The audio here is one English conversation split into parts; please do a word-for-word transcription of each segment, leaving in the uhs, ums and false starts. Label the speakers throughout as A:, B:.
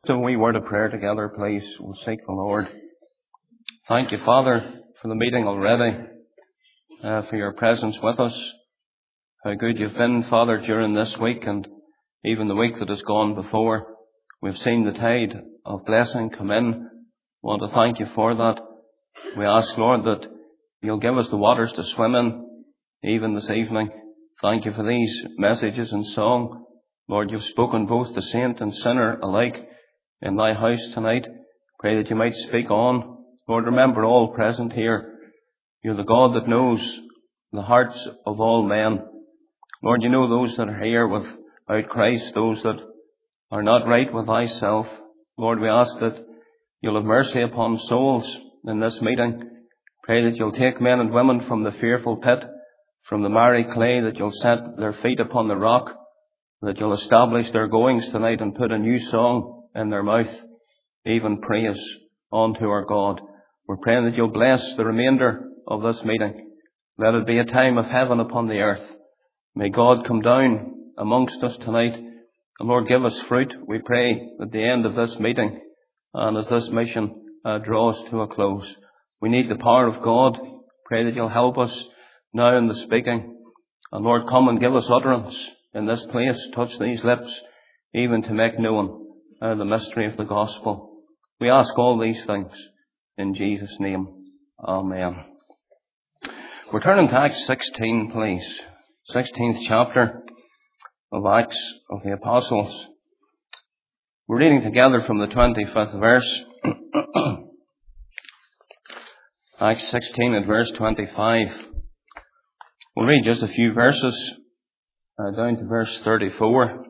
A: So we word of prayer together, please. We'll seek the Lord. Thank you, Father, for the meeting already, uh, for your presence with us. How good you've been, Father, during this week and even the week that has gone before. We've seen the tide of blessing come in. We want to thank you for that. We ask, Lord, that you'll give us the waters to swim in, even this evening. Thank you for these messages and song. Lord, you've spoken both to saint and sinner alike in thy house tonight. Pray that you might speak on. Lord, remember all present here. You're the God that knows the hearts of all men. Lord, you know those that are here without Christ, those that are not right with thyself. Lord, we ask that you'll have mercy upon souls in this meeting. Pray that you'll take men and women from the fearful pit, from the miry clay, that you'll set their feet upon the rock, that you'll establish their goings tonight and put a new song in their mouth, even praise unto our God. We're praying that you'll bless the remainder of this meeting. Let it be a time of heaven upon the earth. May God come down amongst us tonight. And Lord, give us fruit, we pray, at the end of this meeting and as this mission uh, draws to a close. We need the power of God. Pray that you'll help us now in the speaking. And Lord, come and give us utterance in this place. Touch these lips, even to make known uh, the mystery of the gospel. We ask all these things in Jesus' name. Amen. We're turning to Acts sixteen, please. sixteenth chapter of Acts of the Apostles. We're reading together from the twenty-fifth verse. Acts sixteen at verse twenty-five. We'll read just a few verses uh, down to verse thirty-four.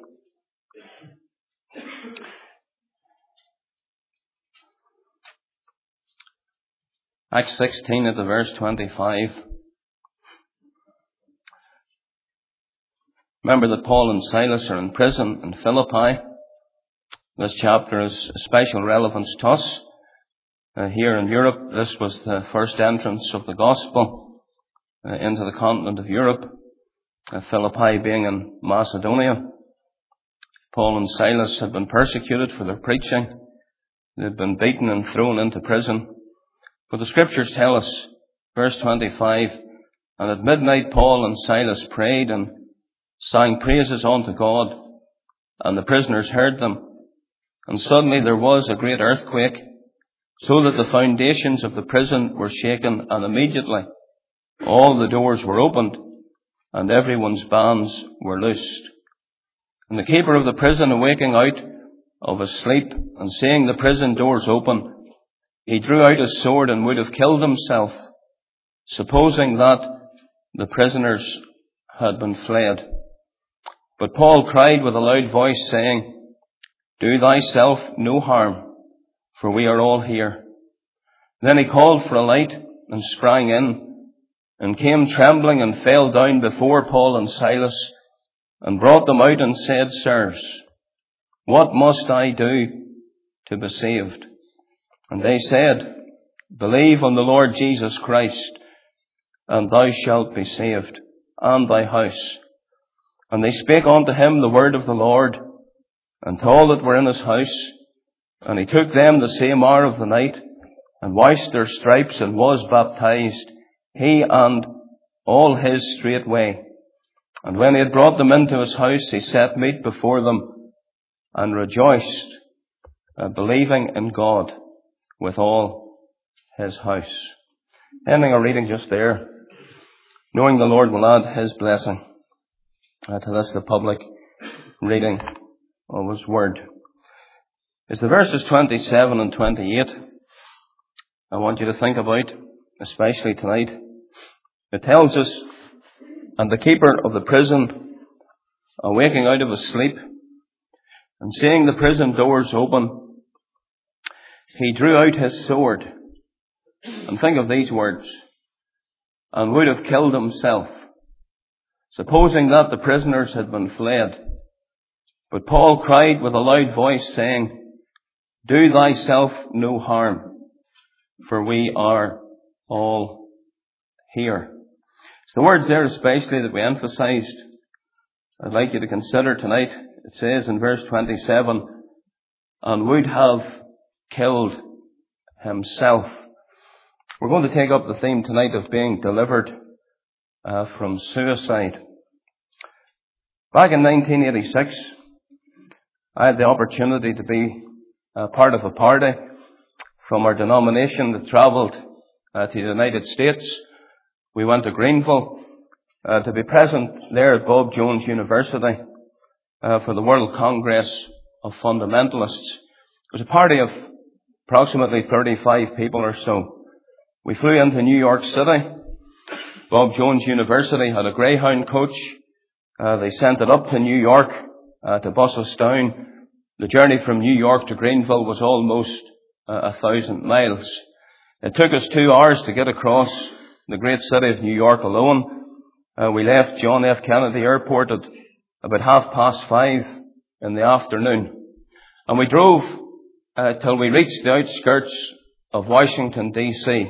A: Acts sixteen at the verse twenty-five. Remember that Paul and Silas are in prison in Philippi. This chapter has special relevance to us. Uh, here in Europe, this was the first entrance of the gospel uh, into the continent of Europe. Uh, Philippi being in Macedonia. Paul and Silas had been persecuted for their preaching. They'd been beaten and thrown into prison. But the scriptures tell us, verse twenty-five, and at midnight Paul and Silas prayed and sang praises unto God, and the prisoners heard them. And suddenly there was a great earthquake, so that the foundations of the prison were shaken, and immediately all the doors were opened, and everyone's bands were loosed. And the keeper of the prison, awaking out of his sleep, and seeing the prison doors open, he drew out his sword and would have killed himself, supposing that the prisoners had been fled. But Paul cried with a loud voice, saying, Do thyself no harm, for we are all here. Then he called for a light and sprang in, and came trembling and fell down before Paul and Silas, and brought them out and said, Sirs, what must I do to be saved? And they said, Believe on the Lord Jesus Christ, and thou shalt be saved, and thy house. And they spake unto him the word of the Lord, and to all that were in his house. And he took them the same hour of the night, and washed their stripes, and was baptized, he and all his straightway. And when he had brought them into his house, he set meat before them, and rejoiced, uh, believing in God with all his house. Ending our reading just there, knowing the Lord will add his blessing uh, to this, the public reading of his word. It's the verses twenty-seven and twenty-eight I want you to think about, especially tonight. It tells us, and the keeper of the prison, awaking out of his sleep, and seeing the prison doors open, he drew out his sword. And think of these words, and would have killed himself, supposing that the prisoners had been fled. But Paul cried with a loud voice, saying, Do thyself no harm, for we are all here. It's the words there especially that we emphasized. I'd like you to consider tonight. It says in verse twenty-seven, and would have killed himself. We're going to take up the theme tonight of being delivered uh, from suicide. Back in nineteen eighty-six, I had the opportunity to be uh, part of a party from our denomination that travelled uh, to the United States. We went to Greenville uh, to be present there at Bob Jones University uh, for the World Congress of Fundamentalists. It was a party of approximately thirty-five people or so. We flew into New York City. Bob Jones University had a Greyhound coach. Uh, they sent it up to New York uh, to bus us down. The journey from New York to Greenville was almost uh, a thousand miles. It took us two hours to get across the great city of New York alone. Uh, we left John F. Kennedy Airport at about half past five in the afternoon. And we drove uh, till we reached the outskirts of Washington, D C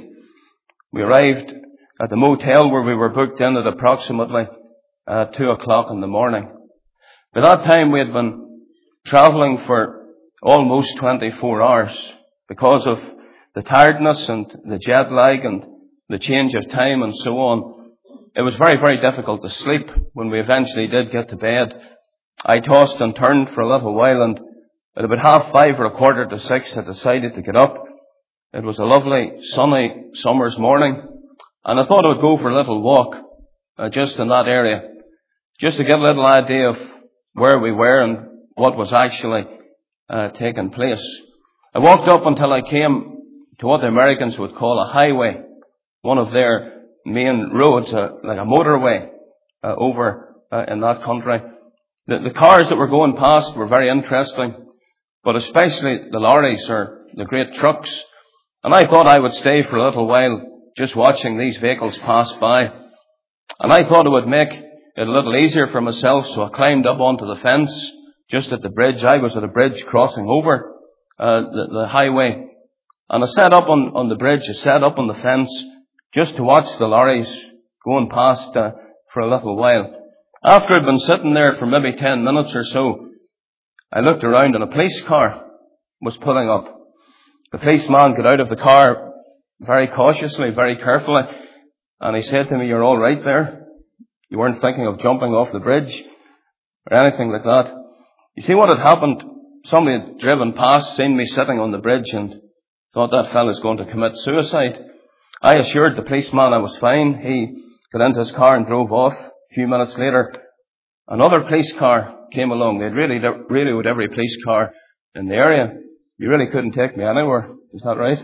A: We arrived at the motel where we were booked in at approximately uh, two o'clock in the morning. By that time we had been travelling for almost twenty-four hours because of the tiredness and the jet lag and the change of time and so on. It was very, very difficult to sleep when we eventually did get to bed. I tossed and turned for a little while, and at about half five or a quarter to six I decided to get up. It was a lovely sunny summer's morning, and I thought I would go for a little walk uh, just in that area, just to get a little idea of where we were and what was actually uh, taking place. I walked up until I came to what the Americans would call a highway, one of their main roads, uh, like a motorway uh, over uh, in that country. The, the cars that were going past were very interesting, but especially the lorries or the great trucks. And I thought I would stay for a little while just watching these vehicles pass by. And I thought it would make it a little easier for myself, so I climbed up onto the fence just at the bridge. I was at a bridge crossing over uh, the, the highway. And I sat up on, on the bridge, I sat up on the fence just to watch the lorries going past uh, for a little while. After I'd been sitting there for maybe ten minutes or so, I looked around and a police car was pulling up. The policeman got out of the car very cautiously, very carefully, and he said to me, "You're all right there? You weren't thinking of jumping off the bridge or anything like that?" You see what had happened? Somebody had driven past, seen me sitting on the bridge, and thought that fella's going to commit suicide. I assured the policeman I was fine. He got into his car and drove off. A few minutes later, another police car came along. They'd really, really with every police car in the area. You really couldn't take me anywhere. Is that right?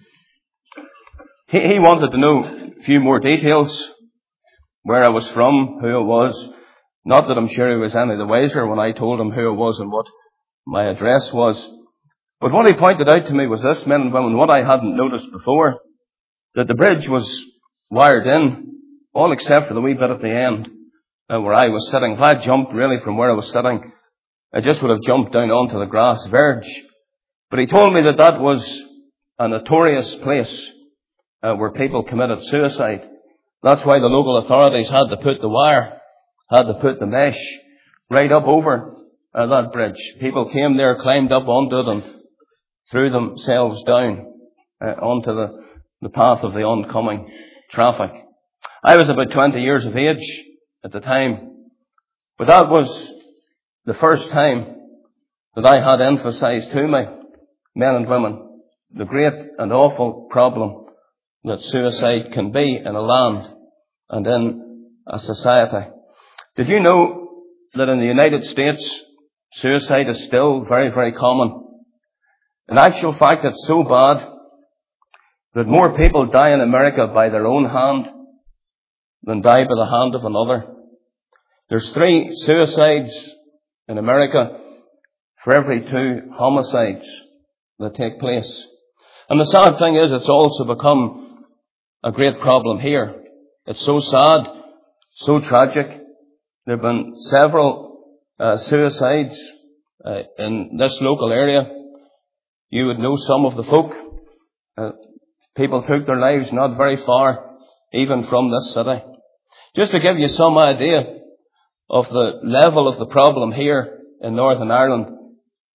A: He, he wanted to know a few more details. Where I was from, who I was. Not that I'm sure he was any the wiser when I told him who I was and what my address was. But what he pointed out to me was this, men and women, what I hadn't noticed before, that the bridge was wired in, all except for the wee bit at the end uh, where I was sitting. If I jumped really from where I was sitting, I just would have jumped down onto the grass verge. But he told me that that was a notorious place uh, where people committed suicide. That's why the local authorities had to put the wire, had to put the mesh right up over uh, that bridge. People came there, climbed up onto it, and threw themselves down uh, onto the, the path of the oncoming traffic. I was about twenty years of age at the time, but that was the first time that I had emphasized to me, men and women, the great and awful problem that suicide can be in a land and in a society. Did you know that in the United States, suicide is still very, very common? In actual fact, it's so bad that more people die in America by their own hand than die by the hand of another. There's three suicides in America for every two homicides that take place. And the sad thing is, it's also become a great problem here. It's so sad, so tragic. There have been several uh, suicides uh, in this local area. You would know some of the folk. Uh, people took their lives not very far, even from this city. Just to give you some idea of the level of the problem here in Northern Ireland,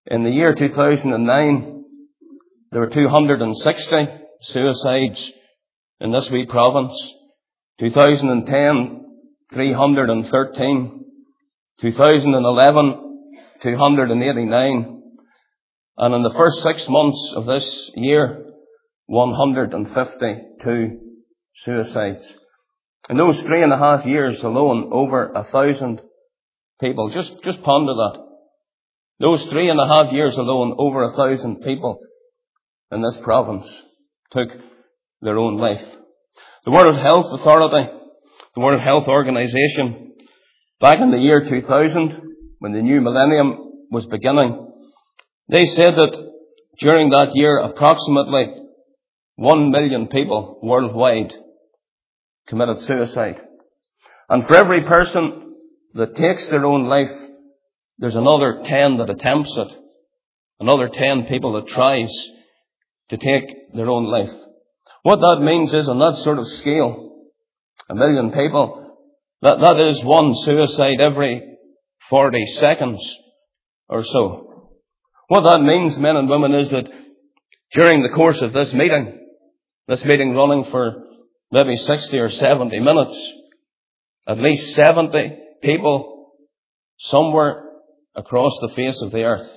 A: In the year two thousand nine, there were two hundred sixty suicides in this wee province. two thousand ten, three hundred thirteen. two thousand eleven, two hundred eighty-nine. And in the first six months of this year, one hundred fifty-two suicides. In those three and a half years alone, over a thousand people. Just, just ponder that. Those three and a half years alone, over a thousand people in this province took their own life. The World Health Authority, the World Health Organization, back in the year two thousand, when the new millennium was beginning, they said that during that year, approximately one million people worldwide committed suicide. And for every person that takes their own life, there's another ten that attempts it. Another ten people that tries to take their own life. What that means is, on that sort of scale, a million people, that, that is one suicide every forty seconds or so. What that means, men and women, is that during the course of this meeting, this meeting running for maybe sixty or seventy minutes, at least seventy people somewhere across the face of the earth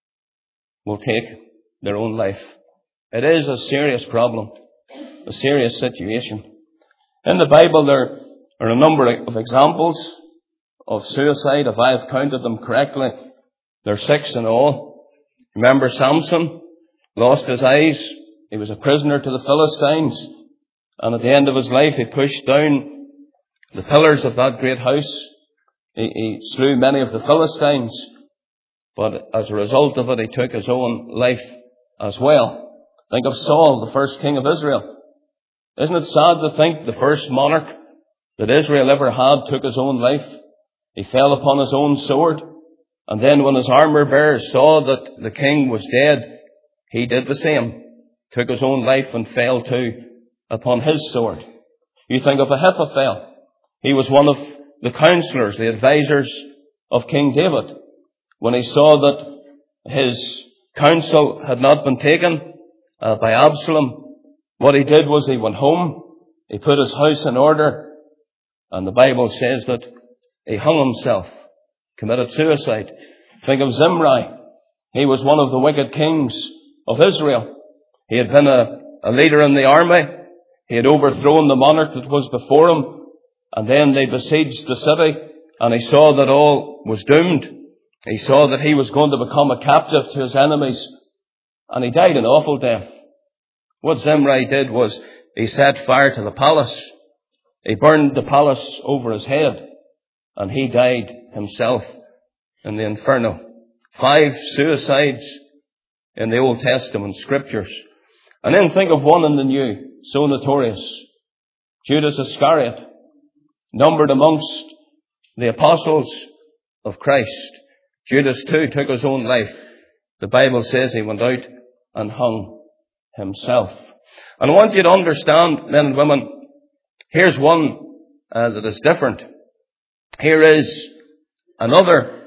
A: will take their own life. It is a serious problem, a serious situation. In the Bible, there are a number of examples of suicide. If I have counted them correctly, there are six in all. Remember Samson lost his eyes. He was a prisoner to the Philistines. And at the end of his life, he pushed down the pillars of that great house. He, he slew many of the Philistines. But as a result of it, he took his own life as well. Think of Saul, the first king of Israel. Isn't it sad to think the first monarch that Israel ever had took his own life? He fell upon his own sword. And then when his armor bearers saw that the king was dead, he did the same. Took his own life and fell too upon his sword. You think of Ahithophel. He was one of the counselors, the advisors of King David. When he saw that his counsel had not been taken uh, by Absalom, what he did was he went home, he put his house in order, and the Bible says that he hung himself, committed suicide. Think of Zimri. He was one of the wicked kings of Israel. He had been a, a leader in the army. He had overthrown the monarch that was before him. And then they besieged the city, and he saw that all was doomed. He saw that he was going to become a captive to his enemies, and he died an awful death. What Zimri did was he set fire to the palace. He burned the palace over his head, and he died himself in the inferno. Five suicides in the Old Testament scriptures. And then think of one in the New, so notorious. Judas Iscariot, numbered amongst the apostles of Christ. Judas too took his own life. The Bible says he went out and hung himself. And I want you to understand, men and women, here's one uh, that is different. Here is another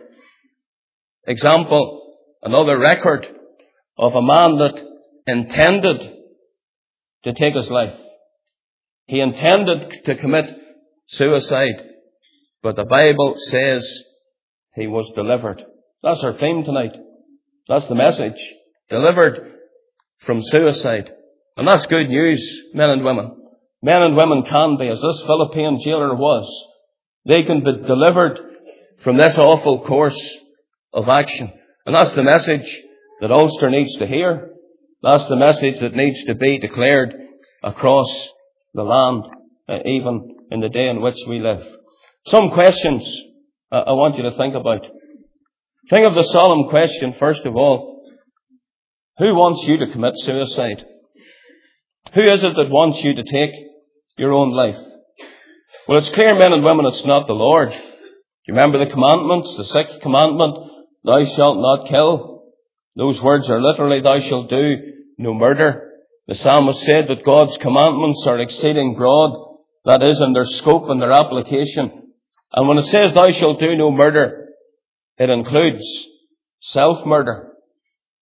A: example, another record of a man that intended to take his life. He intended to commit suicide, but the Bible says he was delivered. That's our theme tonight. That's the message. Delivered from suicide. And that's good news, men and women. Men and women can be, as this Philippine jailer was. They can be delivered from this awful course of action. And that's the message that Ulster needs to hear. That's the message that needs to be declared across the land, uh, even in the day in which we live. Some questions uh, I want you to think about. Think of the solemn question, first of all. Who wants you to commit suicide? Who is it that wants you to take your own life? Well, it's clear, men and women, it's not the Lord. Do you remember the commandments? The sixth commandment, thou shalt not kill. Those words are literally, thou shalt do no murder. The psalmist said that God's commandments are exceeding broad. That is, in their scope and their application. And when it says thou shalt do no murder, it includes self-murder.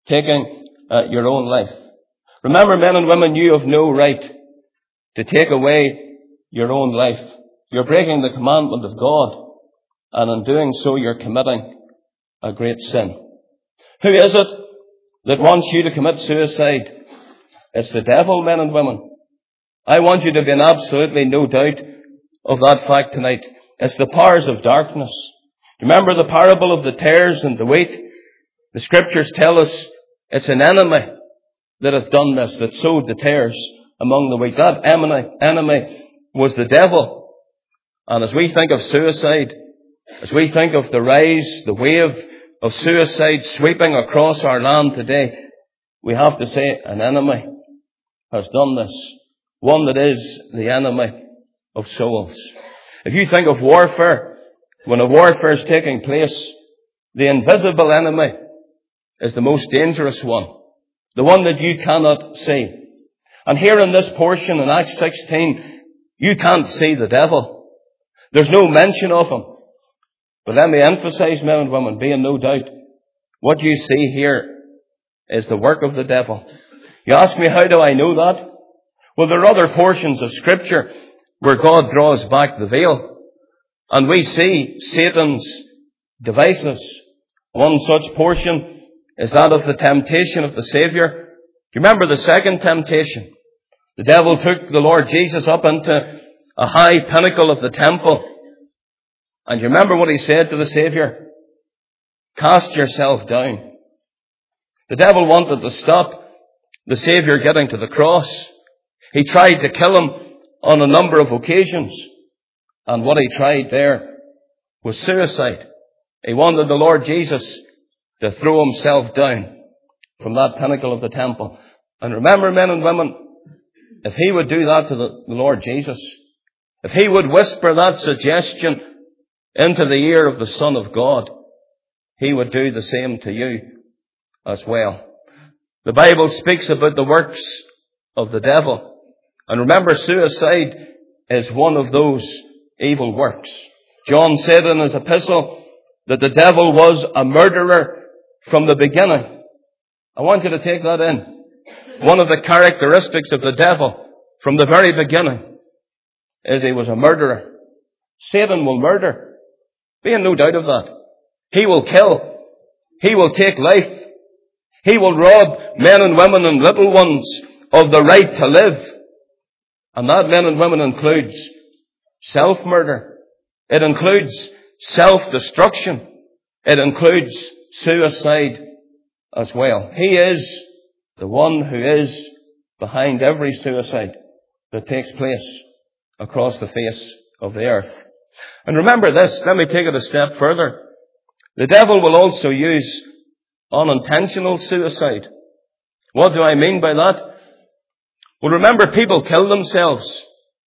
A: taking uh, your own life. Remember, men and women, you have no right to take away your own life. You're breaking the commandment of God, and in doing so, you're committing a great sin. Who is it that wants you to commit suicide? It's the devil, men and women. I want you to be in absolutely no doubt of that fact tonight. It's the powers of darkness. Remember the parable of the tares and the wheat? The scriptures tell us it's an enemy that hath done this, that sowed the tares among the wheat. That enemy, enemy was the devil. And as we think of suicide, as we think of the rise, the wave of suicide sweeping across our land today, we have to say an enemy has done this. One that is the enemy of souls. If you think of warfare, when a warfare is taking place, the invisible enemy is the most dangerous one. The one that you cannot see. And here in this portion in Acts sixteen, you can't see the devil. There's no mention of him. But let me emphasize, men and women, be in no doubt, what you see here is the work of the devil. You ask me, how do I know that? Well, there are other portions of Scripture where God draws back the veil, and we see Satan's devices. One such portion is that of the temptation of the Saviour. Do you remember the second temptation? The devil took the Lord Jesus up into a high pinnacle of the temple. And you remember what he said to the Saviour? Cast yourself down. The devil wanted to stop the Saviour getting to the cross. He tried to kill him on a number of occasions. And what he tried there was suicide. He wanted the Lord Jesus to throw himself down from that pinnacle of the temple. And remember, men and women, if he would do that to the Lord Jesus, if he would whisper that suggestion into the ear of the Son of God, he would do the same to you as well. The Bible speaks about the works of the devil. And remember, suicide is one of those evil works. John said in his epistle that the devil was a murderer from the beginning. I want you to take that in. One of the characteristics of the devil from the very beginning is he was a murderer. Satan will murder. Be in no doubt of that. He will kill. He will take life. He will rob men and women and little ones of the right to live. And that, men and women, includes self-murder. It includes self-destruction. It includes suicide as well. He is the one who is behind every suicide that takes place across the face of the earth. And remember this, let me take it a step further. The devil will also use unintentional suicide. What do I mean by that? Well, remember, people kill themselves,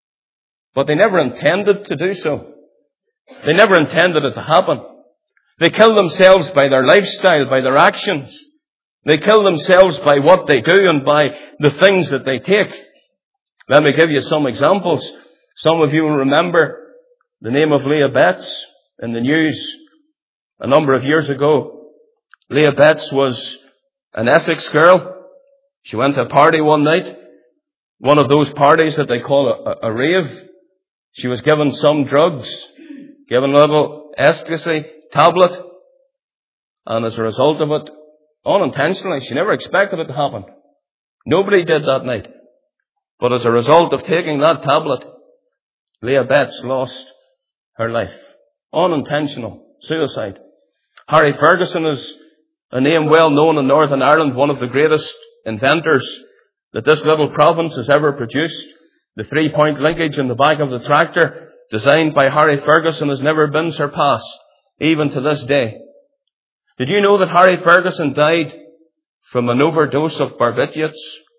A: but they never intended to do so. They never intended it to happen. They kill themselves by their lifestyle, by their actions. They kill themselves by what they do and by the things that they take. Let me give you some examples. Some of you will remember the name of Leah Betts in the news a number of years ago. Leah Betts was an Essex girl. She went to a party one night, one of those parties that they call a, a rave. She was given some drugs, given a little ecstasy tablet, and as a result of it, unintentionally, she never expected it to happen. Nobody did that night. But as a result of taking that tablet, Leah Betts lost her life. Unintentional suicide. Harry Ferguson is a name well known in Northern Ireland, one of the greatest inventors that this little province has ever produced. The three-point linkage in the back of the tractor, designed by Harry Ferguson, has never been surpassed, even to this day. Did you know that Harry Ferguson died from an overdose of barbiturates?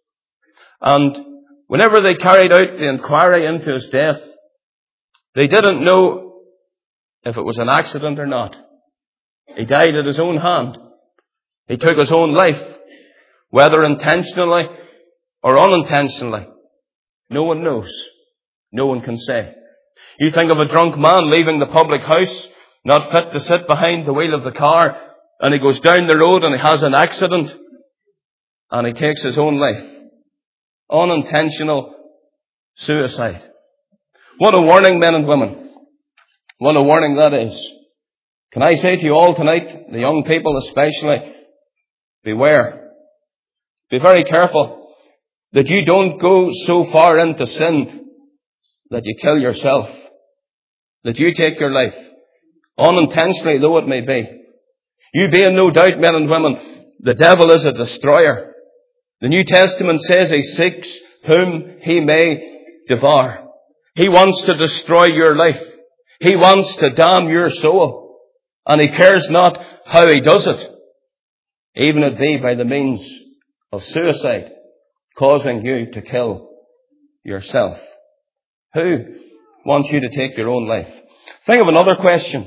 A: And whenever they carried out the inquiry into his death, they didn't know if it was an accident or not. He died at his own hand. He took his own life, whether intentionally or unintentionally. No one knows. No one can say. You think of a drunk man leaving the public house, not fit to sit behind the wheel of the car, and he goes down the road and he has an accident. and he takes his own life. Unintentional suicide. What a warning, men and women. What a warning that is. Can I say to you all tonight, the young people especially, beware. Be very careful that you don't go so far into sin that you kill yourself. That you take your life, unintentionally though it may be. You be in no doubt, men and women, the devil is a destroyer. The New Testament says he seeks whom he may devour. He wants to destroy your life. He wants to damn your soul. And he cares not how he does it. Even it be by the means of suicide, causing you to kill yourself. Who wants you to take your own life? Think of another question.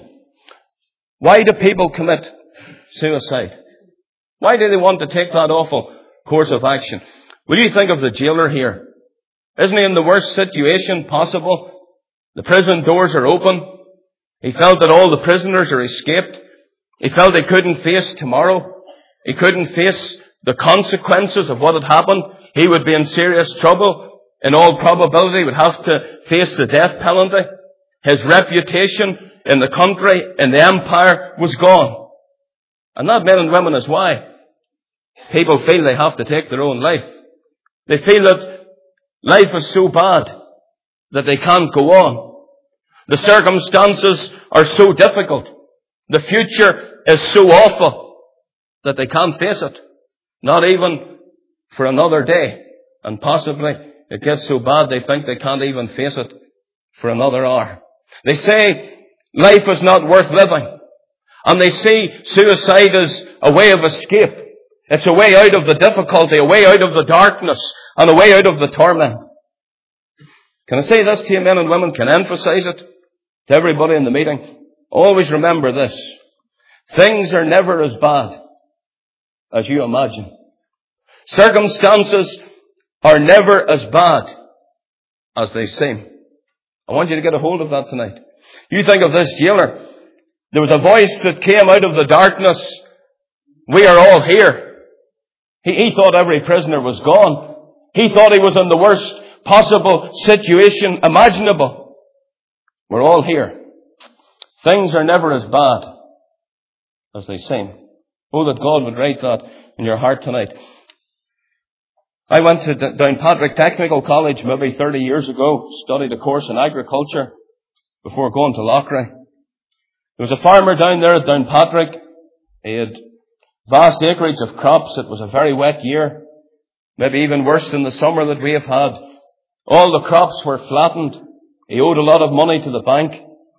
A: Why do people commit suicide? Why do they want to take that awful course of action? Will you think of the jailer here? Isn't he in the worst situation possible? The prison doors are open. He felt that all the prisoners are escaped. He felt he couldn't face tomorrow. He couldn't face the consequences of what had happened. He would be in serious trouble. In all probability, he would have to face the death penalty. His reputation in the country, in the empire, was gone. And that, men and women, is why people feel they have to take their own life. They feel that life is so bad that they can't go on. The circumstances are so difficult. The future is so awful that they can't face it. Not even for another day. And possibly it gets so bad they think they can't even face it for another hour. They say life is not worth living. And they see suicide as a way of escape. It's a way out of the difficulty, a way out of the darkness, and a way out of the torment. Can I say this to you, men and women? Can I emphasize it to everybody in the meeting? Always remember this. Things are never as bad as you imagine. Circumstances are never as bad as they seem. I want you to get a hold of that tonight. You think of this jailer. There was a voice that came out of the darkness. We are all here. He, he thought every prisoner was gone. He thought he was in the worst possible situation imaginable. We're all here. Things are never as bad as they seem. Oh, that God would write that in your heart tonight. I went to Downpatrick Technical College maybe thirty years ago, studied a course in agriculture before going to Loughrea. There was a farmer down there at Downpatrick. He had vast acreage of crops. It was a very wet year, maybe even worse than the summer that we have had. All the crops were flattened. He owed a lot of money to the bank.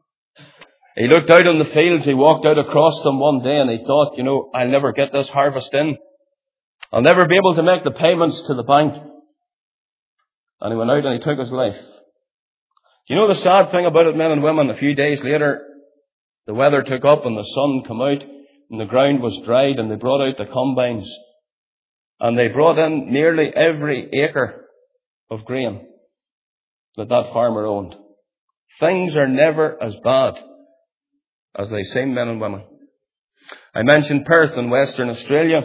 A: He looked out on the fields. He walked out across them one day and he thought, you know, I'll never get this harvest in. I'll never be able to make the payments to the bank. And he went out and he took his life. You know the sad thing about it, men and women? A few days later, the weather took up and the sun came out and the ground was dried and they brought out the combines. And they brought in nearly every acre of grain that that farmer owned. Things are never as bad as they seem, men and women. I mentioned Perth in Western Australia.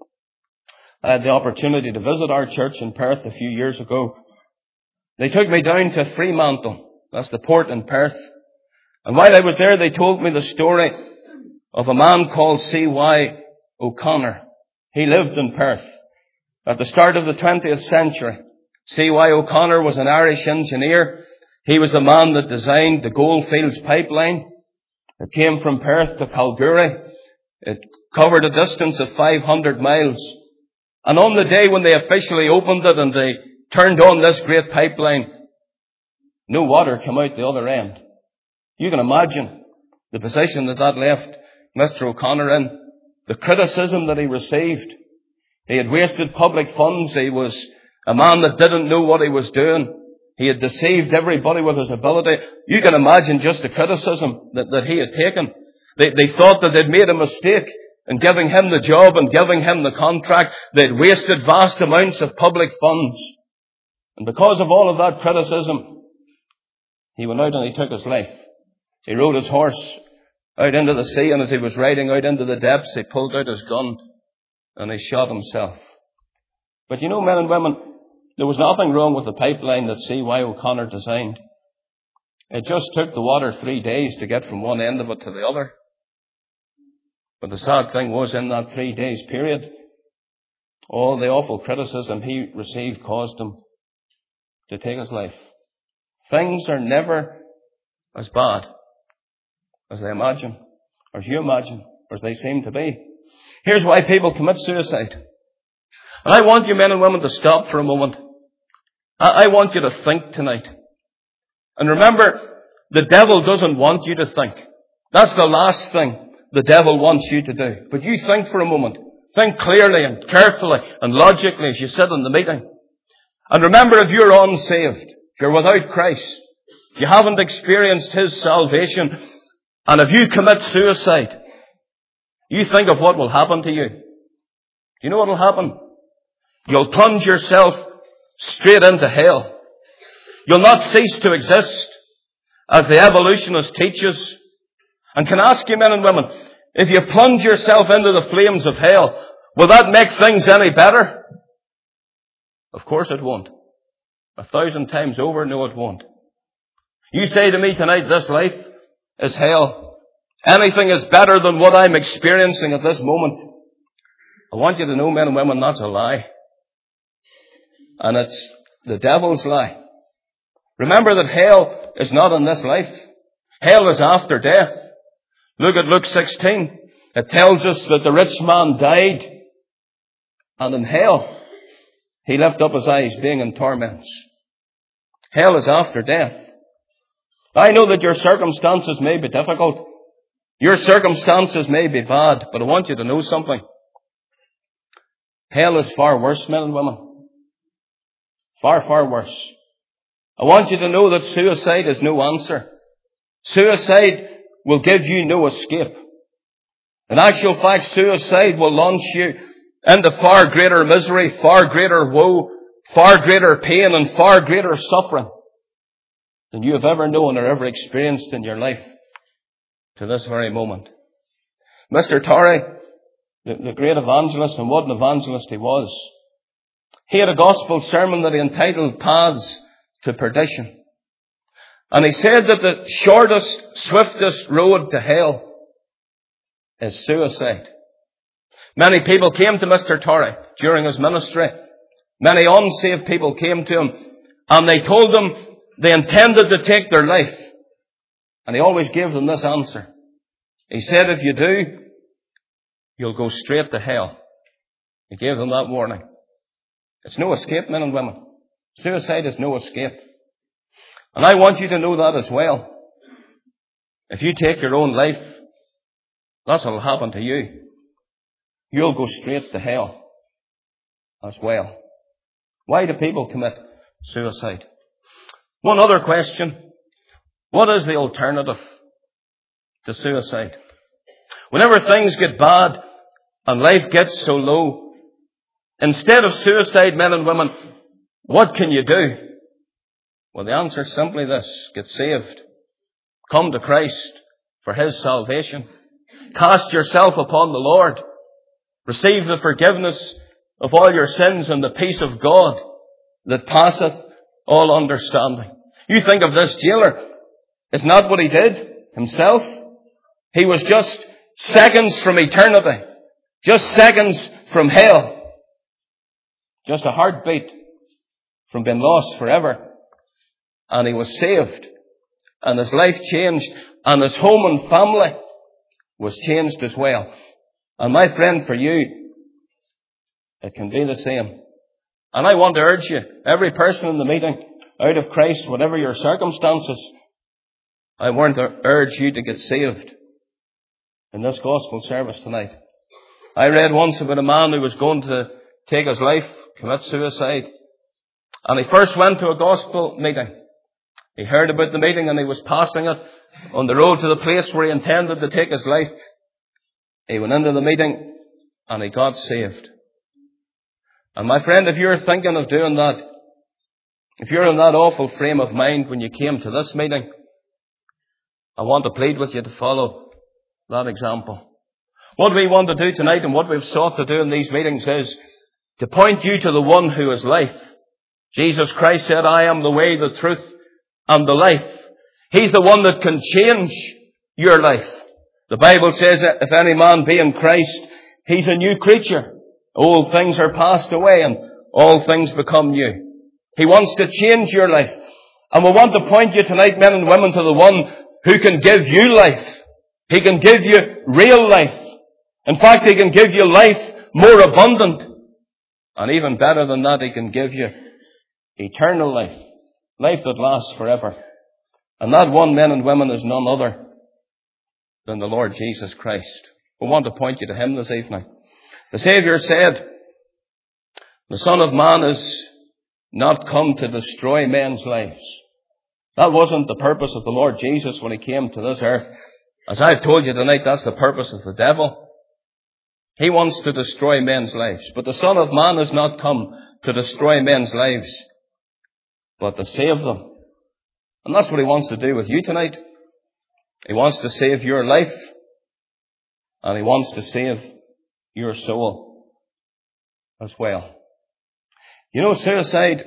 A: I had the opportunity to visit our church in Perth a few years ago. They took me down to Fremantle. That's the port in Perth. And while I was there, they told me the story of a man called C Y O'Connor. He lived in Perth at the start of the twentieth century. C Y O'Connor was an Irish engineer. He was the man that designed the Goldfields pipeline. It came from Perth to Kalgoorlie. It covered a distance of five hundred miles. And on the day when they officially opened it and they turned on this great pipeline, no water came out the other end. You can imagine the position that that left Mister O'Connor in, the criticism that he received. He had wasted public funds. He was a man that didn't know what he was doing. He had deceived everybody with his ability. You can imagine just the criticism that, that he had taken. They, they thought that they'd made a mistake in giving him the job and giving him the contract. They'd wasted vast amounts of public funds. And because of all of that criticism, he went out and he took his life. He rode his horse out into the sea, and as he was riding out into the depths, he pulled out his gun and he shot himself. But you know, men and women, there was nothing wrong with the pipeline that C Y O'Connor designed. It just took the water three days to get from one end of it to the other. But the sad thing was, in that three days period, all the awful criticism he received caused him to take his life. Things are never as bad as they imagine, or as you imagine, or as they seem to be. Here's why people commit suicide. And I want you men and women to stop for a moment. I, I want you to think tonight. And remember, the devil doesn't want you to think. That's the last thing the devil wants you to do. But you think for a moment. Think clearly and carefully and logically as you sit in the meeting. And remember, if you're unsaved, if you're without Christ, if you haven't experienced His salvation, and if you commit suicide, you think of what will happen to you. Do you know what will happen? You'll plunge yourself straight into hell. You'll not cease to exist, as the evolutionist teaches. And can I ask you, men and women, if you plunge yourself into the flames of hell, will that make things any better? Of course it won't. A thousand times over, no it won't. You say to me tonight, this life is hell. Anything is better than what I'm experiencing at this moment. I want you to know, men and women, that's a lie. And it's the devil's lie. Remember that hell is not in this life. Hell is after death. Look at Luke sixteen. It tells us that the rich man died, and in hell he lifted up his eyes, being in torments. Hell is after death. I know that your circumstances may be difficult. Your circumstances may be bad, but I want you to know something. Hell is far worse, men and women. Far, far worse. I want you to know that suicide is no answer. Suicide will give you no escape. In actual fact, suicide will launch you into far greater misery, far greater woe, far greater pain, and far greater suffering than you have ever known or ever experienced in your life to this very moment. Mister Torrey, the, the great evangelist, and what an evangelist he was, he had a gospel sermon that he entitled Paths to Perdition. And he said that the shortest, swiftest road to hell is suicide. Many people came to Mister Torrey during his ministry. Many unsaved people came to him, and they told him they intended to take their life. And he always gave them this answer. He said, if you do, you'll go straight to hell. He gave them that warning. It's no escape, men and women. Suicide is no escape. And I want you to know that as well. If you take your own life, that's what will happen to you. You'll go straight to hell as well. Why do people commit suicide? One other question. What is the alternative to suicide? Whenever things get bad and life gets so low, instead of suicide, men and women, what can you do? Well, the answer is simply this. Get saved. Come to Christ for His salvation. Cast yourself upon the Lord. Receive the forgiveness of all your sins and the peace of God that passeth all understanding. You think of this jailer. It's not what he did himself. He was just seconds from eternity. Just seconds from hell. Just a heartbeat from being lost forever. And he was saved. And his life changed. And his home and family was changed as well. And my friend, for you, it can be the same. And I want to urge you, every person in the meeting, out of Christ, whatever your circumstances, I want to urge you to get saved in this gospel service tonight. I read once about a man who was going to take his life, commit suicide. And he first went to a gospel meeting. He heard about the meeting and he was passing it on the road to the place where he intended to take his life. He went into the meeting and he got saved. And my friend, if you're thinking of doing that, if you're in that awful frame of mind when you came to this meeting, I want to plead with you to follow that example. What we want to do tonight and what we've sought to do in these meetings is to point you to the one who is life. Jesus Christ said, I am the way, the truth, and the life. He's the one that can change your life. The Bible says that if any man be in Christ, he's a new creature. Old things are passed away and all things become new. He wants to change your life. And we want to point you tonight, men and women, to the one who can give you life. He can give you real life. In fact, he can give you life more abundant. And even better than that, he can give you eternal life. Life that lasts forever. And that one, men and women, is none other than the Lord Jesus Christ. We want to point you to him this evening. The Saviour said, the Son of Man is not come to destroy men's lives. That wasn't the purpose of the Lord Jesus when he came to this earth. As I've told you tonight, that's the purpose of the devil. He wants to destroy men's lives. But the Son of Man has not come to destroy men's lives, but to save them. And that's what he wants to do with you tonight. He wants to save your life, and he wants to save your soul as well. You know, suicide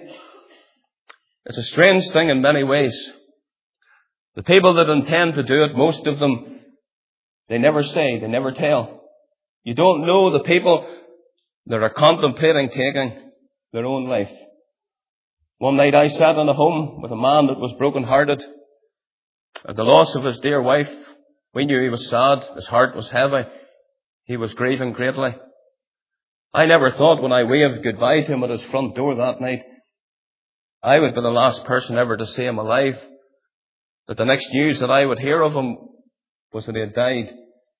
A: is a strange thing in many ways. The people that intend to do it, most of them, they never say, they never tell. You don't know the people that are contemplating taking their own life. One night I sat in a home with a man that was broken-hearted at the loss of his dear wife. We knew he was sad. His heart was heavy. He was grieving greatly. I never thought when I waved goodbye to him at his front door that night, I would be the last person ever to see him alive. That the next news that I would hear of him was that he had died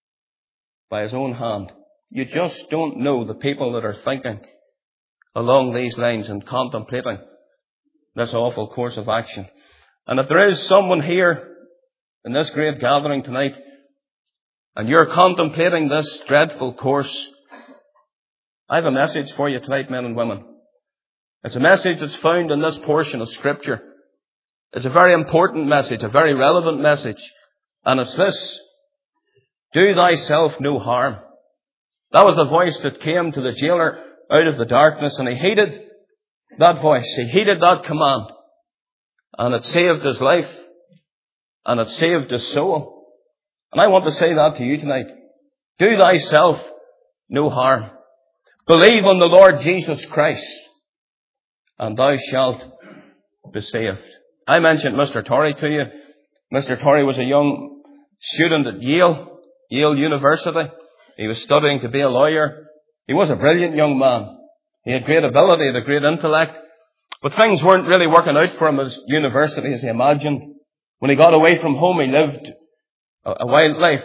A: by his own hand. You just don't know the people that are thinking along these lines and contemplating this awful course of action. And if there is someone here in this great gathering tonight, and you're contemplating this dreadful course, I have a message for you tonight, men and women. It's a message that's found in this portion of Scripture. It's a very important message, a very relevant message. And it's this: do thyself no harm. That was the voice that came to the jailer out of the darkness, and he heeded that voice. He heeded that command. And it saved his life. And it saved his soul. And I want to say that to you tonight. Do thyself no harm. Believe on the Lord Jesus Christ, and thou shalt be saved. I mentioned Mister Torrey to you. Mister Torrey was a young student at Yale, Yale University. He was studying to be a lawyer. He was a brilliant young man. He had great ability, he had a great intellect. But things weren't really working out for him at university as he imagined. When he got away from home, he lived a wild life.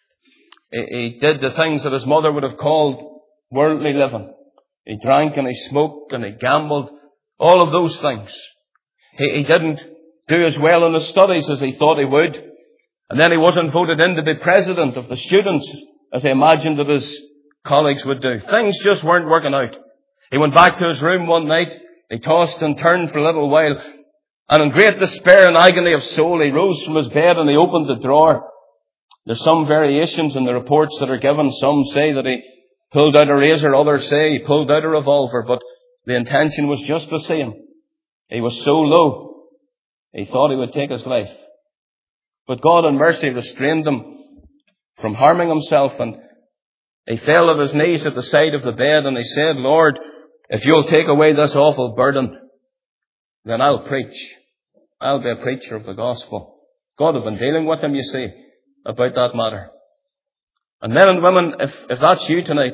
A: He did the things that his mother would have called worldly living. He drank and he smoked and he gambled. All of those things. He, he didn't do as well in his studies as he thought he would. And then he wasn't voted in to be president of the students as he imagined that his colleagues would do. Things just weren't working out. He went back to his room one night. He tossed and turned for a little while. And in great despair and agony of soul, he rose from his bed and he opened the drawer. There's some variations in the reports that are given. Some say that he pulled out a razor. Others say he pulled out a revolver. But the intention was just the same. He was so low, he thought he would take his life. But God in mercy restrained him from harming himself, and he fell at his knees at the side of the bed and he said, Lord, if you'll take away this awful burden, then I'll preach. I'll be a preacher of the gospel. God had been dealing with him, you see, about that matter. And men and women, if, if that's you tonight,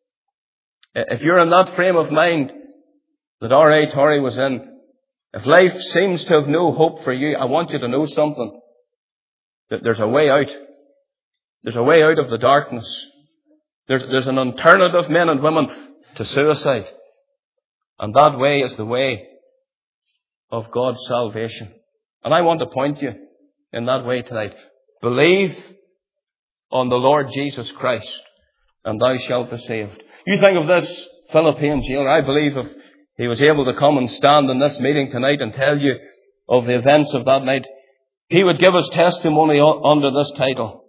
A: if you're in that frame of mind that R A Torrey was in, if life seems to have no hope for you, I want you to know something. That there's a way out. There's a way out of the darkness. There's, there's an alternative, men and women, to suicide. And that way is the way of God's salvation. And I want to point you in that way tonight. Believe on the Lord Jesus Christ, and thou shalt be saved. You think of this Philippine jailer. I believe if he was able to come and stand in this meeting tonight and tell you of the events of that night, he would give us testimony under this title: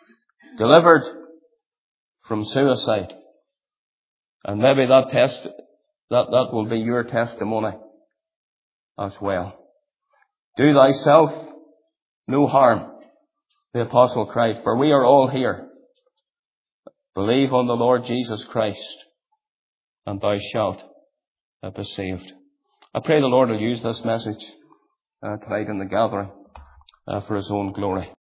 A: Delivered from Suicide. And maybe that test, that that will be your testimony as well. Do thyself no harm, the apostle cried, for we are all here. Believe on the Lord Jesus Christ, and thou shalt be saved. I pray the Lord will use this message uh, tonight in the gathering uh, for his own glory.